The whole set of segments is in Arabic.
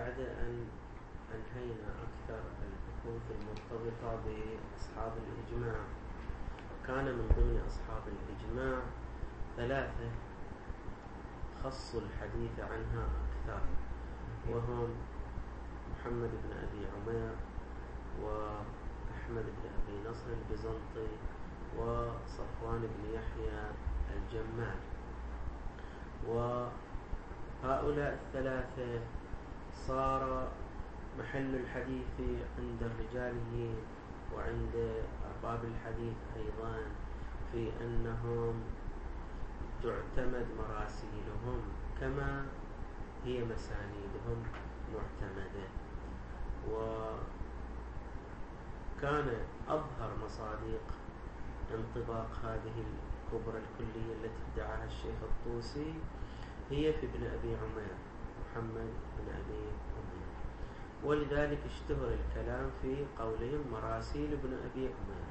بعد أن أنهينا أكثر البحوث المرتبطة بأصحاب الإجماع، كان من ضمن أصحاب الإجماع ثلاثة خصوا الحديث عنها أكثر، وهم محمد بن أبي عمير وأحمد بن أبي نصر البيزنطي وصفوان بن يحيى الجمال. وهؤلاء الثلاثة صار محل الحديث عند الرجال وعند أرباب الحديث أيضا في أنهم تعتمد مراسيلهم كما هي مسانيدهم معتمدة. وكان أظهر مصادق انطباق هذه الكبرى الكلية التي ادعاها الشيخ الطوسي هي في ابن أبي عمير، محمد بن أبي عمير، ولذلك اشتهر الكلام في قولهم مراسيل ابن أبي عمير.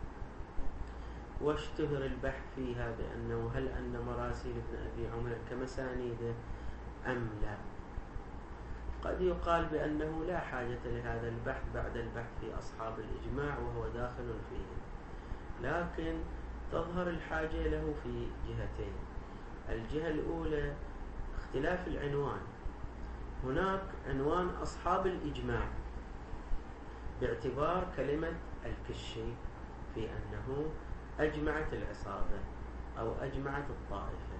واشتهر البحث فيها بأنه هل أن مراسيل ابن أبي عمير كمسانيده أم لا. قد يقال بأنه لا حاجة لهذا البحث بعد البحث في أصحاب الإجماع وهو داخل فيه، لكن تظهر الحاجة له في جهتين. الجهة الأولى اختلاف العنوان. هناك عنوان أصحاب الإجماع باعتبار كلمة الكشي في أنه أجمعت العصابة أو أجمعت الطائفة،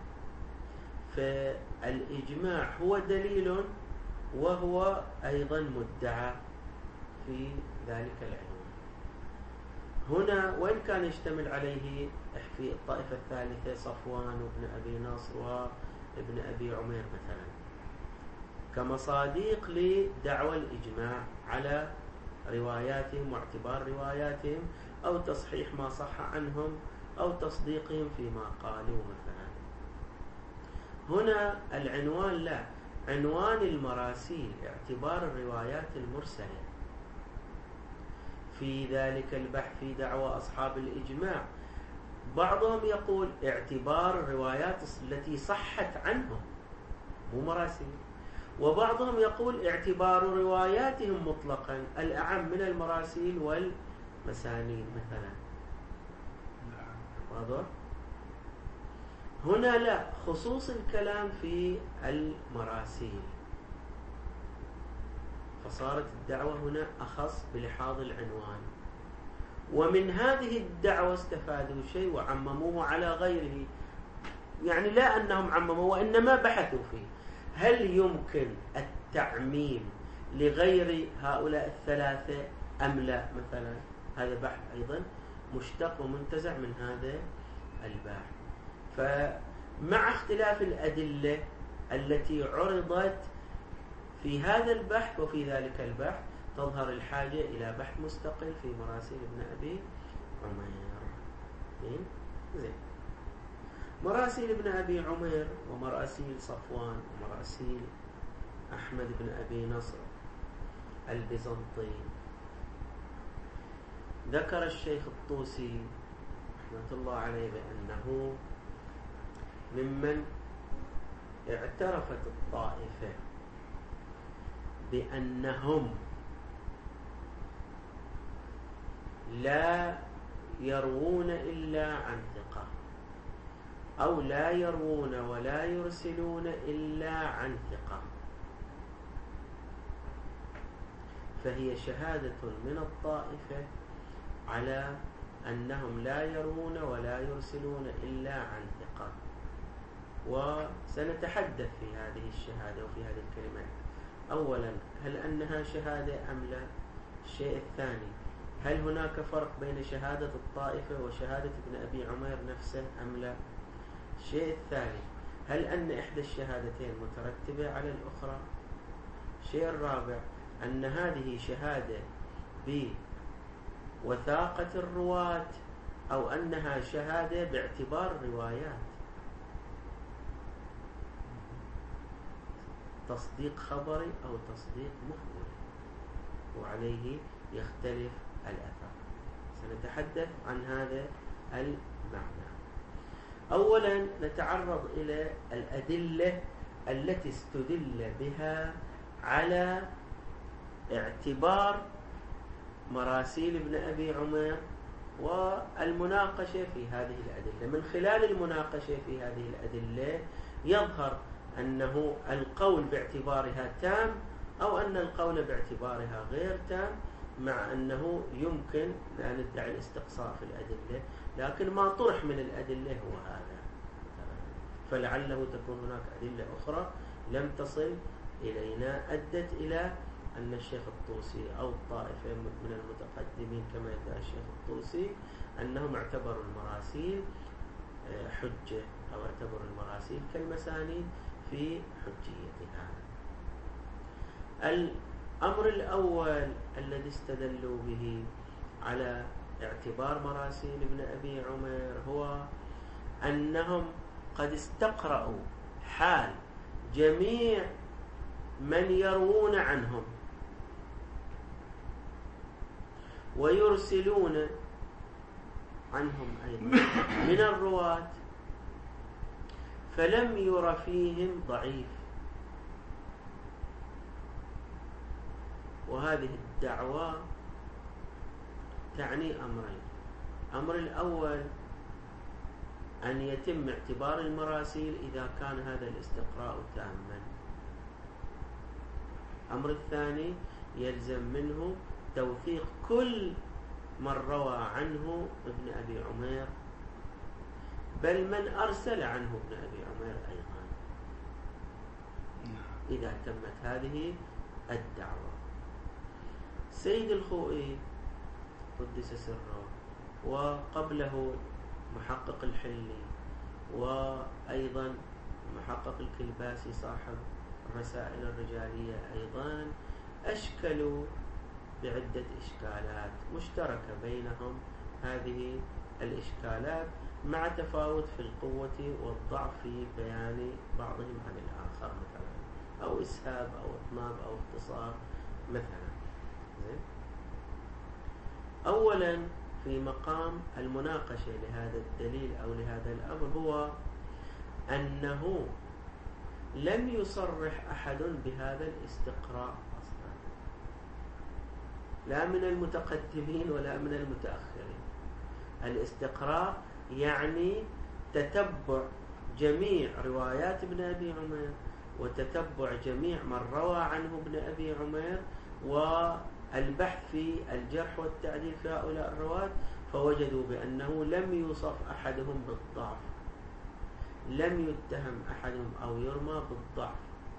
فالإجماع هو دليل وهو أيضا مدعى في ذلك العنوان. هنا وإن كان يشتمل عليه في الطائفة الثالثة صفوان وابن أبي نصر وابن أبي عمير مثلا كمصادق لدعوى الإجماع على رواياتهم واعتبار رواياتهم أو تصحيح ما صح عنهم أو تصديقهم فيما قالوا مثلا. هنا العنوان لا، عنوان المراسيل اعتبار الروايات المرسلة في ذلك البحث في دعوى أصحاب الإجماع. بعضهم يقول اعتبار الروايات التي صحت عنهم مو مراسيل، وبعضهم يقول اعتبار رواياتهم مطلقا الأعم من المراسيل والمسانيد مثلا. واضح؟ هنا لا، خصوص الكلام في المراسيل، فصارت الدعوة هنا أخص بلحاظ العنوان. ومن هذه الدعوة استفادوا شيء وعمموه على غيره، يعني لا أنهم عمموا وإنما بحثوا فيه هل يمكن التعميم لغير هؤلاء الثلاثة أم لا مثلا. هذا بحث أيضا مشتق ومنتزع من هذا البحث. فمع اختلاف الأدلة التي عرضت في هذا البحث وفي ذلك البحث تظهر الحاجة إلى بحث مستقل في مراسيل ابن أبي عمير. زين، مراسيل ابن أبي عمير ومراسيل صفوان ومراسيل أحمد بن أبي نصر البيزنطي، ذكر الشيخ الطوسي رحمة الله عليه بأنه ممن اعترفت الطائفة بأنهم لا يروون إلا عن ثقة أو لا يروون ولا يرسلون إلا عن ثقة، فهي شهادة من الطائفة على أنهم لا يروون ولا يرسلون إلا عن ثقة. وسنتحدث في هذه الشهادة وفي هذه الكلمات. أولا، هل أنها شهادة أم لا؟ الشيء الثاني، هل هناك فرق بين شهادة الطائفة وشهادة ابن أبي عمير نفسه أم لا؟ الشيء الثالث، هل أن إحدى الشهادتين مترتبة على الأخرى؟ الشيء الرابع، أن هذه شهادة بوثاقة الرواة أو أنها شهادة باعتبار روايات، تصديق خبري أو تصديق مخبري، وعليه يختلف الأثر. سنتحدث عن هذا المعنى. أولا نتعرض إلى الأدلة التي استدل بها على اعتبار مراسيل ابن أبي عمير والمناقشة في هذه الأدلة. من خلال المناقشة في هذه الأدلة يظهر أنه القول باعتبارها تام أو أن القول باعتبارها غير تام، مع أنه يمكن أن ندعي الاستقصاء في الأدلة، لكن ما طرح من الأدلة هو هذا، فلعله تكون هناك أدلة أخرى لم تصل إلينا أدت إلى أن الشيخ الطوسي أو الطائفة من المتقدمين كما يدعي الشيخ الطوسي أنهم اعتبروا المراسيل حجة أو اعتبروا المراسيل كالمسانيد في حجيتها. الأمر الأول الذي استدلوا به على اعتبار مراسيل ابن أبي عمير هو أنهم قد استقرأوا حال جميع من يروون عنهم ويرسلون عنهم أيضا من الرواة، فلم ير فيهم ضعيف. وهذه الدعوة تعني أمرين: الأمر الأول أن يتم اعتبار المراسيل إذا كان هذا الاستقراء تاما. الأمر الثاني يلزم منه توثيق كل من روى عنه ابن أبي عمير، بل من أرسل عنه ابن أبي عمير أيضا، إذا تمت هذه الدعوة. سيد الخوئي قدس سره وقبله محقق الحلي وأيضا محقق الكلباسي صاحب الرسائل الرجالية أيضا أشكلوا بعدة إشكالات مشتركة بينهم. هذه الإشكالات مع تفاوت في القوة والضعف في بيان بعضهم عن الآخر، مثلا أو إسهاب أو إطناب أو اختصار مثلا. أولا في مقام المناقشة لهذا الدليل أو لهذا الأمر هو أنه لم يصرح أحد بهذا الاستقراء أصلا، لا من المتقدمين ولا من المتأخرين. الاستقراء يعني تتبع جميع روايات ابن أبي عمير وتتبع جميع من روى عنه ابن أبي عمير والبحث في الجرح والتعديل في هؤلاء الرواة، فوجدوا بأنه لم يوصف أحدهم بالضعف، لم يتهم أحدهم أو يرمى بالضعف،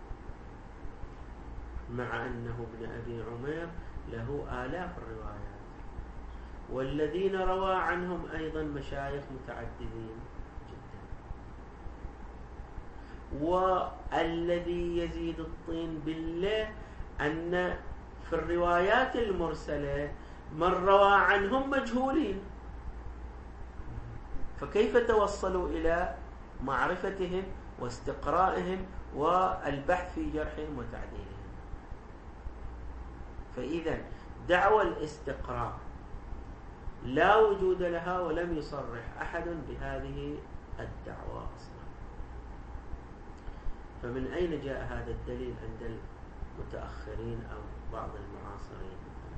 مع أنه ابن أبي عمير له آلاف الروايات، والذين روى عنهم أيضا مشايخ متعددين جدا. والذي يزيد الطين بالله أن في الروايات المرسلة من روى عنهم مجهولين، فكيف توصلوا إلى معرفتهم واستقرائهم والبحث في جرحهم وتعديلهم؟ فإذا دعوى الاستقراء لا وجود لها ولم يصرح أحد بهذه الدعوة أصلا. فمن أين جاء هذا الدليل عند المتأخرين أو بعض المعاصرين؟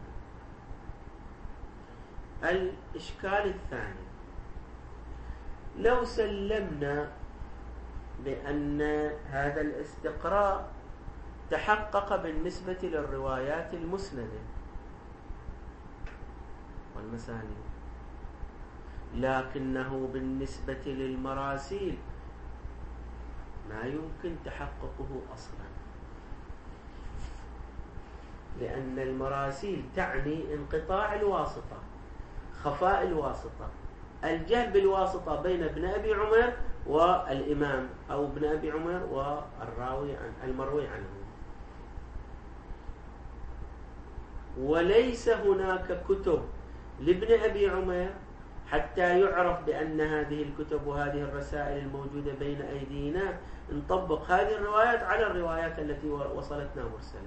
الإشكال الثاني: لو سلمنا بأن هذا الاستقراء تحقق بالنسبة للروايات المسندة والمسانيد، لكنه بالنسبة للمراسيل ما يمكن تحققه أصلا، لأن المراسيل تعني انقطاع الواسطة، خفاء الواسطة، الجهل بالواسطة بين ابن أبي عمير والإمام أو ابن أبي عمير والراوي المروي عنه. وليس هناك كتب لابن أبي عمير حتى يعرف بأن هذه الكتب وهذه الرسائل الموجودة بين أيدينا نطبق هذه الروايات على الروايات التي وصلتنا مرسلة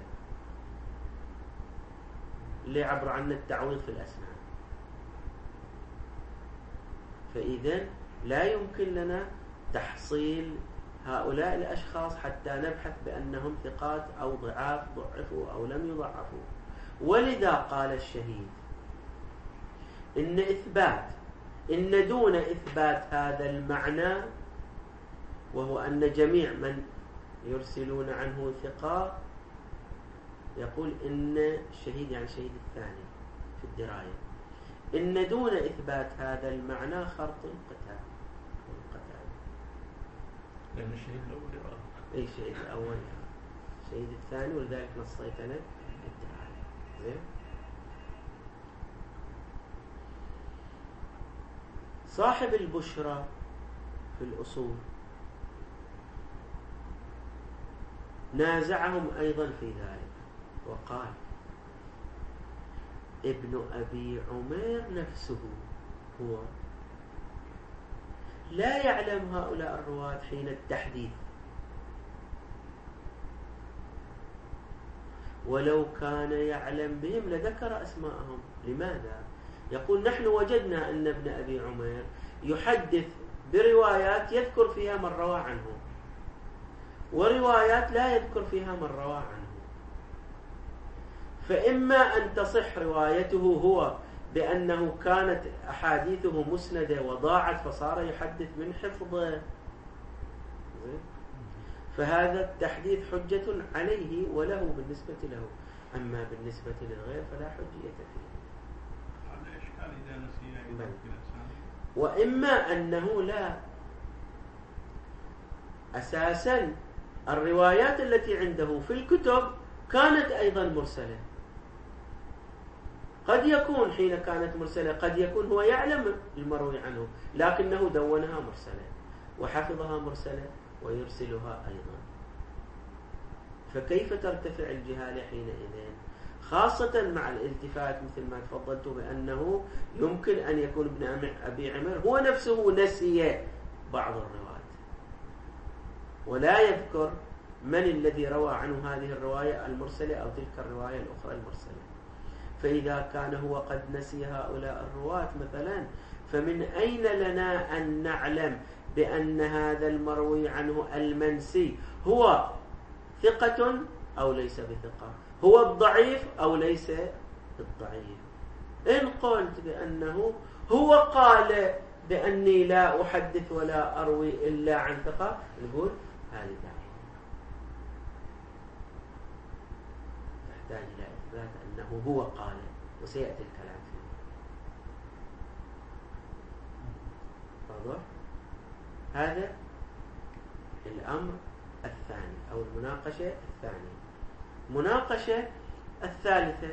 اللي عبر عنا التعويض في الأسنان. فإذا لا يمكن لنا تحصيل هؤلاء الأشخاص حتى نبحث بأنهم ثقات أو ضعاف ضعفوا أو لم يضعفوا. ولذا قال الشهيد إن دون إثبات هذا المعنى، وهو أن جميع من يرسلون عنه ثقات، يقول إن الشهيد يعني الشهيد الثاني في الدراية، إن دون إثبات هذا المعنى خرط القتال. لأن الشهيد الأول يرى أي الشهيد الأول الشهيد الثاني، ولذلك نصيت أنا الدراية. زين. صاحب البشرى في الأصول نازعهم أيضا في ذلك وقال ابن أبي عمير نفسه هو لا يعلم هؤلاء الرواة حين التحديث، ولو كان يعلم بهم لذكر أسماءهم. لماذا؟ يقول نحن وجدنا أن ابن أبي عمير يحدث بروايات يذكر فيها من روى عنه، وروايات لا يذكر فيها من روى عنه. فإما أن تصح روايته هو بأنه كانت أحاديثه مسندة وضاعت فصار يحدث من حفظه، فهذا التحديث حجة عليه وله بالنسبة له، أما بالنسبة للغير فلا حجية فيه. هذا إشكال إذا نسينا وإما أنه لا، أساسا الروايات التي عنده في الكتب كانت أيضا مرسلة. قد يكون حين كانت مرسلة قد يكون هو يعلم المروي عنه لكنه دونها مرسلة وحفظها مرسلة ويرسلها أيضا. فكيف ترتفع الجهالة حينئذ؟ خاصة مع الالتفات مثل ما تفضلت بأنه يمكن أن يكون ابن أبي عمر هو نفسه نسي بعض الروايات ولا يذكر من الذي روى عنه هذه الرواية المرسلة أو تلك الرواية الأخرى المرسلة. فإذا كان هو قد نسي هؤلاء الرواة مثلا، فمن أين لنا أن نعلم بأن هذا المروي عنه المنسي هو ثقة أو ليس بثقة، هو الضعيف أو ليس الضعيف؟ إن قلت بأنه هو قال بأني لا أحدث ولا أروي إلا عن ثقة، نقول هذه دعوة تحتاج إلى إثبات أنه هو قال، وسيأتي الكلام فيه. واضح؟ هذا الأمر الثاني أو المناقشة الثانية. مناقشة الثالثة،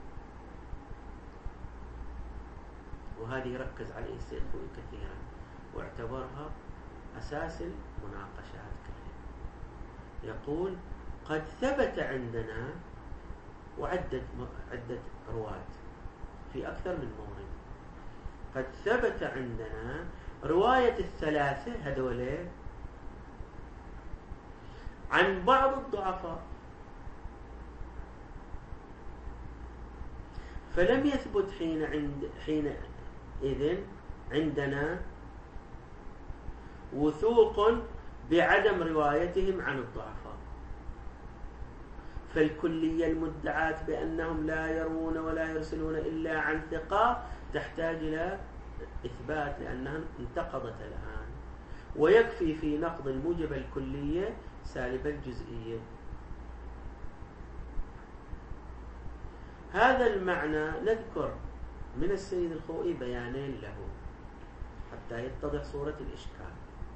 وهذه ركز عليه السيد خوي كثيرا واعتبرها أساس المناقشات كلها. يقول قد ثبت عندنا وعدة رواة في أكثر من مورد، قد ثبت عندنا رواية الثلاثة هذول عن بعض الضعفاء، فلم يثبت حينئذ عندنا وثوق بعدم روايتهم عن الضعفاء. فالكلية المدعاة بأنهم لا يروون ولا يرسلون إلا عن ثقة تحتاج إلى إثبات لأنها انتقضت الآن، ويكفي في نقض الموجب الكلية سالب الجزئية. هذا المعنى نذكر من السيد الخوئي بيانين له حتى يتضح صورة الإشكال.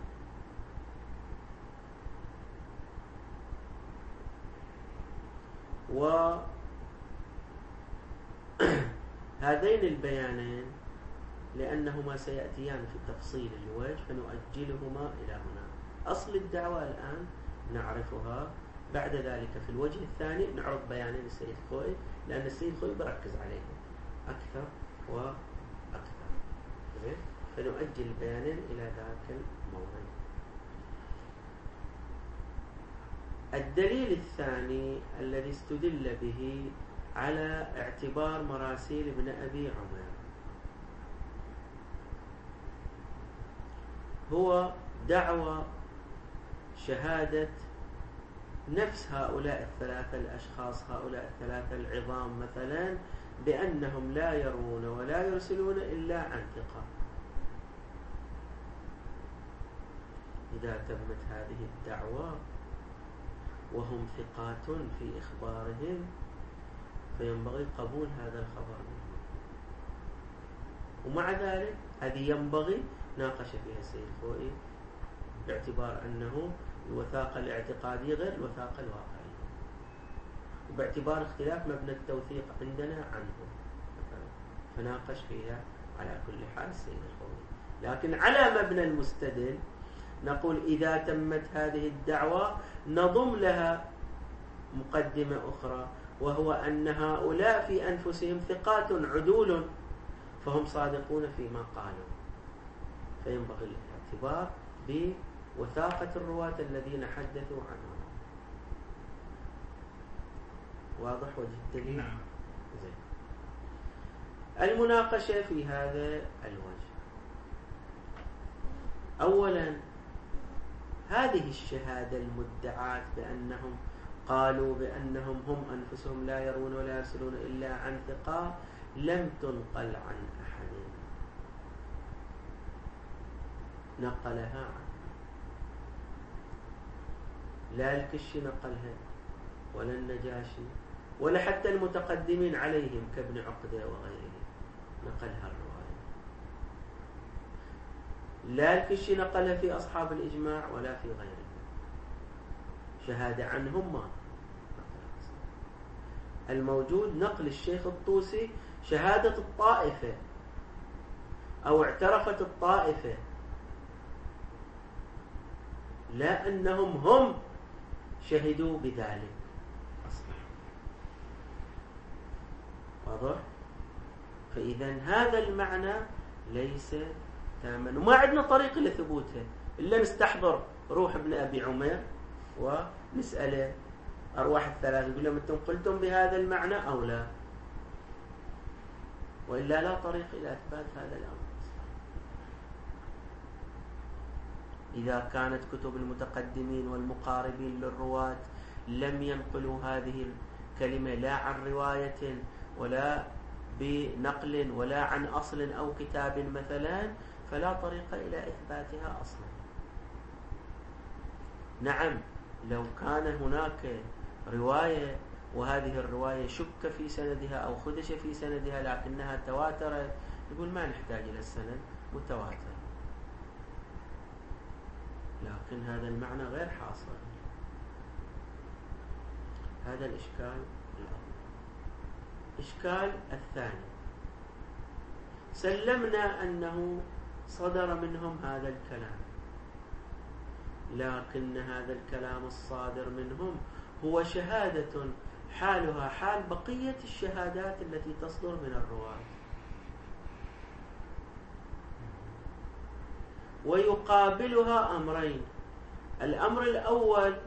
وهذين البيانين لأنهما سيأتيان في تفصيل الوجه فنؤجلهما إلى هنا. أصل الدعوة الآن نعرفها، بعد ذلك في الوجه الثاني نعرض بيانين السيد الخوئي لأن السيد الخوئي بركز عليهم أكثر وأكثر، فنؤجل البيانين إلى ذاك الموضوع. الدليل الثاني الذي استدل به على اعتبار مراسيل ابن أبي عمر هو دعوى شهادة نفس هؤلاء الثلاثة الأشخاص، هؤلاء الثلاثة العظام مثلا، بأنهم لا يروون ولا يرسلون إلا عن ثقة. إذا تمت هذه الدعوة وهم ثقات في إخبارهم فينبغي قبول هذا الخبر منهم. ومع ذلك هذه ينبغي ناقش فيها السيد الخوئي باعتبار أنه الوثاقة الاعتقادية غير الوثاقة الواقعية، وباعتبار اختلاف مبنى التوثيق عندنا عنه مثلا، فناقش فيها على كل حال السيد الخوئي. لكن على مبنى المستدل نقول إذا تمت هذه الدعوة نضم لها مقدمة أخرى، وهو أن هؤلاء في أنفسهم ثقات عدول، فهم صادقون فيما قالوا، فينبغي الاعتبار بوثاقة الرواة الذين حدثوا عنهم. واضح وجه الدليل؟ نعم. زين. المناقشة في هذا الوجه، أولا هذه الشهادة المدعاة بأنهم قالوا بأنهم هم أنفسهم لا يرون ولا يرسلون إلا عن ثقة لم تنقل عن أحد، نقلها عنه لا الكشي نقلها ولا النجاشي ولا حتى المتقدمين عليهم كابن عقدة وغيره نقلها الرواية. لا الكشي نقلها في أصحاب الإجماع ولا في غيره، شهادة عنهم ما الموجود نقل الشيخ الطوسي شهادة الطائفة أو اعترفت الطائفة، لا أنهم هم شهدوا بذلك أصلا. واضح؟ فإذا هذا المعنى ليس تاما، وما عندنا طريق لثبوتها إلا نستحضر روح ابن أبي عمير ونسأله أرواح الثلاثة يقول لهم أنتم قلتم بهذا المعنى أو لا، وإلا لا طريق إلى إثبات هذا الأمر. إذا كانت كتب المتقدمين والمقاربين للرواة لم ينقلوا هذه الكلمة لا عن رواية ولا بنقل ولا عن أصل أو كتاب مثلا، فلا طريق إلى إثباتها أصلا. نعم لو كان هناك رواية وهذه الرواية شك في سندها أو خدش في سندها لكنها تواترت، يقول ما نحتاج إلى السند متواتر، لكن هذا المعنى غير حاصل. هذا الإشكال الأول. الإشكال الثاني، سلمنا أنه صدر منهم هذا الكلام، لكن هذا الكلام الصادر منهم هو شهادة حالها حال بقية الشهادات التي تصدر من الرواة، ويقابلها أمرين. الأمر الأول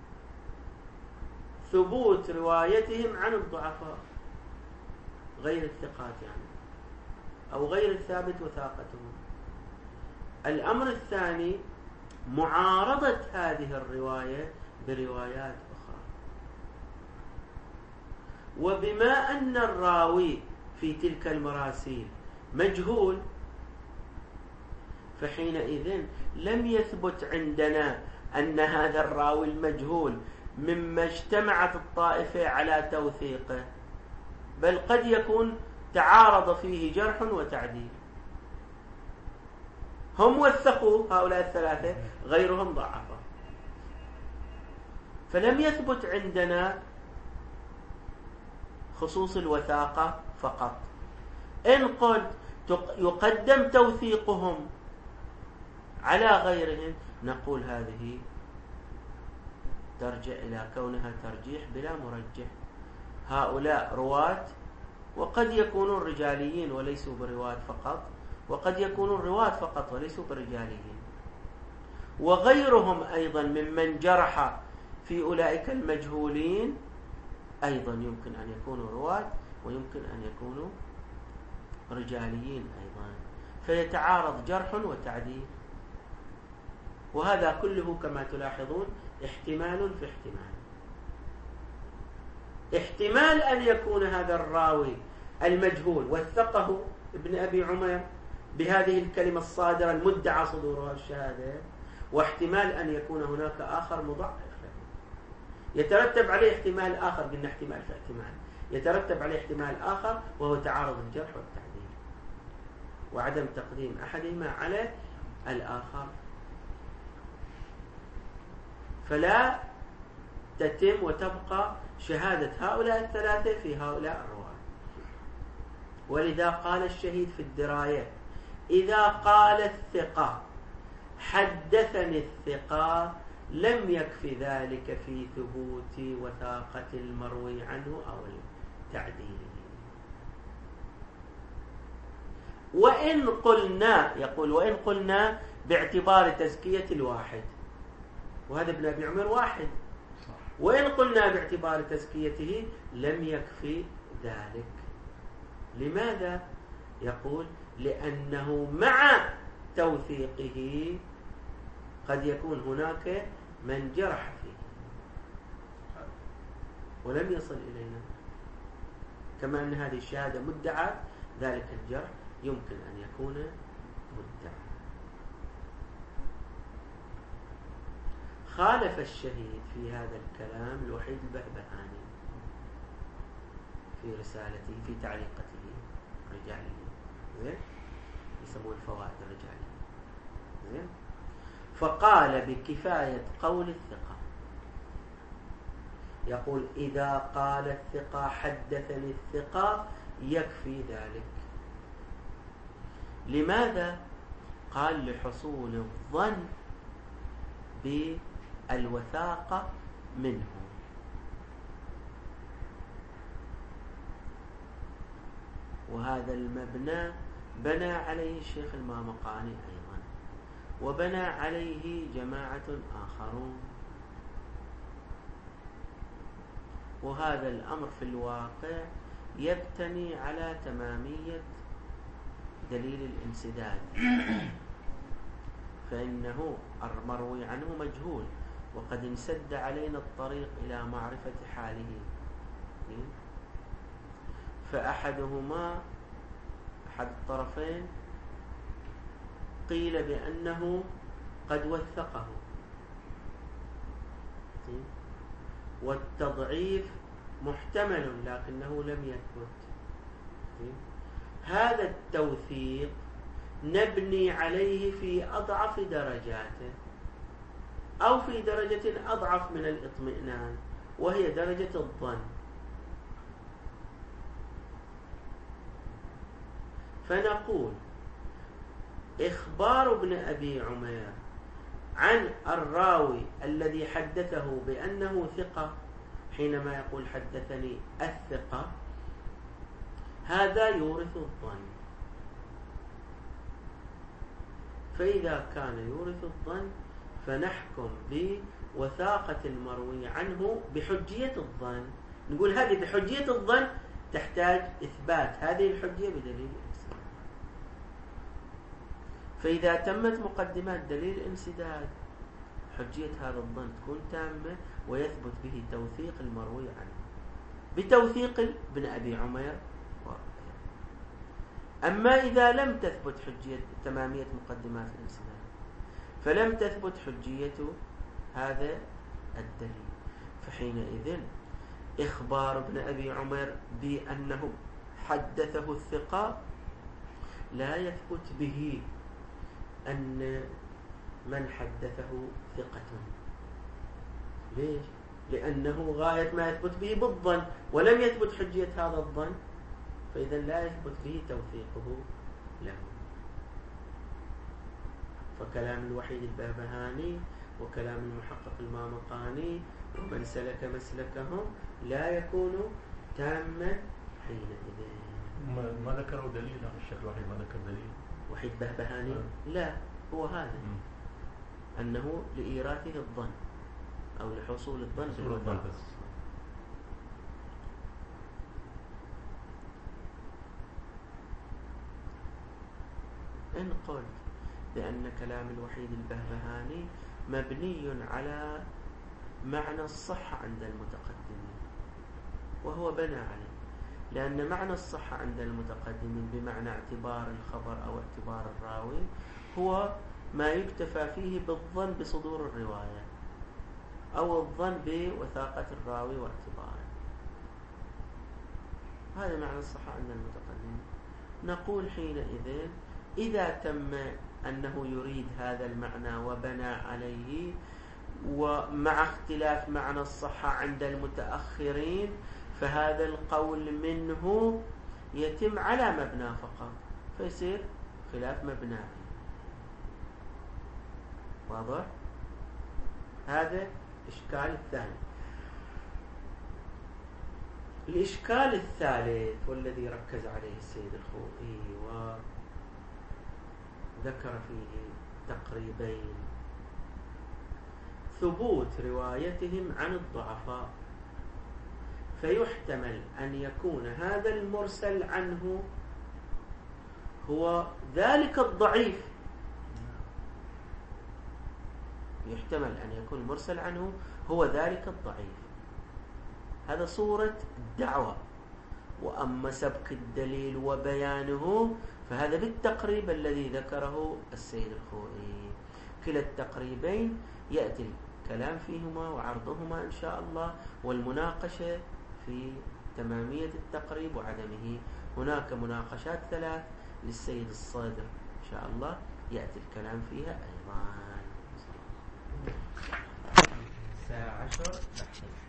ثبوت روايتهم عن الضعفاء غير الثقات يعني، أو غير الثابت وثاقتهم. الأمر الثاني معارضة هذه الرواية بروايات أخرى، وبما أن الراوي في تلك المراسيل مجهول فحينئذ لم يثبت عندنا أن هذا الراوي المجهول مما اجتمعت الطائفة على توثيقه، بل قد يكون تعارض فيه جرح وتعديل. هم وثقوا هؤلاء الثلاثة، غيرهم ضعفوا، فلم يثبت عندنا خصوص الوثاقة فقط. إن قلت يقدم توثيقهم على غيرهم نقول هذه ترجع إلى كونها ترجيح بلا مرجح. هؤلاء رواة وقد يكونون رجاليين وليسوا برواة فقط، وقد يكونون رواة فقط وليسوا برجاليين، وغيرهم أيضا ممن جرح في أولئك المجهولين أيضا يمكن أن يكونوا رواة ويمكن أن يكونوا رجاليين أيضا، فيتعارض جرح وتعديل. وهذا كله كما تلاحظون احتمال في احتمال. احتمال أن يكون هذا الراوي المجهول وثقه ابن أبي عمر بهذه الكلمة الصادرة المدعى صدورها الشهادة، واحتمال أن يكون هناك آخر مضعف له. يترتب عليه احتمال آخر، قلنا احتمال في احتمال، يترتب عليه احتمال آخر وهو تعارض الجرح والتعديل وعدم تقديم أحدهما على الآخر. فلا تتم وتبقى شهادة هؤلاء الثلاثة في هؤلاء الرواة. ولذا قال الشهيد في الدراية: إذا قال الثقة حدثني الثقة لم يكف ذلك في ثبوت وثاقة المروي عنه أو التعديل. وإن قلنا، يقول وإن قلنا باعتبار تزكية الواحد، وهذا ابن أبي عمر واحد، وإن قلنا باعتبار تزكيته لم يكفي ذلك. لماذا؟ يقول لأنه مع توثيقه قد يكون هناك من جرح فيه ولم يصل إلينا، كما أن هذه الشهادة مدعى، ذلك الجرح يمكن أن يكون مدعى. خالف الشهيد في هذا الكلام الوحيد البهبهاني في رسالته في تعليقته رجاليه، زين، يسمون فوائد الرجاليه، زين. فقال بكفاية قول الثقة، يقول إذا قال الثقة حدثني الثقة يكفي ذلك. لماذا؟ قال لحصول الظن بالوثاقة منه. وهذا المبنى بنى عليه الشيخ المامقاني أيضا، وبنى عليه جماعة آخرون. وهذا الأمر في الواقع يبتني على تمامية دليل الانسداد، فإنه المروي عنه مجهول وقد انسد علينا الطريق إلى معرفة حاله. فأحدهما، أحد الطرفين، قيل بأنه قد وثقه، والتضعيف محتمل لكنه لم يثبت. هذا التوثيق نبني عليه في أضعف درجاته أو في درجة أضعف من الإطمئنان، وهي درجة الظن. فنقول إخبار ابن أبي عمر عن الراوي الذي حدثه بأنه ثقة، حينما يقول حدثني الثقة، هذا يورث الظن. فإذا كان يورث الظن فنحكم بوثاقة المروي عنه بحجية الظن. نقول هذه بحجية الظن تحتاج إثبات هذه الحجية بدليل الانسداد. فإذا تمت مقدمات دليل الانسداد حجية هذا الظن تكون تامة ويثبت به توثيق المروي عنه بتوثيق ابن أبي عمر. أما إذا لم تثبت حجية تمامية مقدمات الانسداد فلم تثبت حجية هذا الدليل، فحينئذ إخبار ابن أبي عمر بأنه حدثه الثقة لا يثبت به أن من حدثه ثقة. ليش؟ لأنه غاية ما يثبت به بالظن، ولم يثبت حجية هذا الظن، فإذا لا يثبت به توثيقه له. فكلام الوحيد البهبهاني وكلام المحقق المامقاني ومن سلك مسلكهم لا يكون تاما حينئذ. ما ذكروا دليل عن الشيخ الوحيد، ما ذكر دليل وحيد بهبهاني؟ لا، هو هذا أنه لإيراثه الظن أو لحصول الظن بس. إن قلت بأن كلام الوحيد البهبهاني مبني على معنى الصحة عند المتقدمين، وهو بنى عليه، لأن معنى الصحة عند المتقدمين بمعنى اعتبار الخبر أو اعتبار الراوي هو ما يكتفى فيه بالظن بصدور الرواية أو الظن بوثاقة الراوي واعتباره. هذا معنى الصحة عند المتقدمين. نقول حينئذ إذا تم أنه يريد هذا المعنى وبنى عليه، ومع اختلاف معنى الصحة عند المتأخرين، فهذا القول منه يتم على مبنى فقط، فيصير خلاف مبنى. واضح؟ هذا الإشكال الثاني. الإشكال الثالث والذي ركز عليه السيد الخوئي وذكر فيه تقريبين: ثبوت روايتهم عن الضعفاء، فيحتمل أن يكون هذا المرسل عنه هو ذلك الضعيف، يحتمل أن يكون المرسل عنه هو ذلك الضعيف. هذا صورة الدعوة. وأما سبك الدليل وبيانه فهذا بالتقريب الذي ذكره السيد الخوئي. كلا التقريبين يأتي الكلام فيهما وعرضهما إن شاء الله، والمناقشة في تمامية التقريب وعدمه. هناك مناقشات 3 للسيد الصادر إن شاء الله يأتي الكلام فيها أيضا. 10:10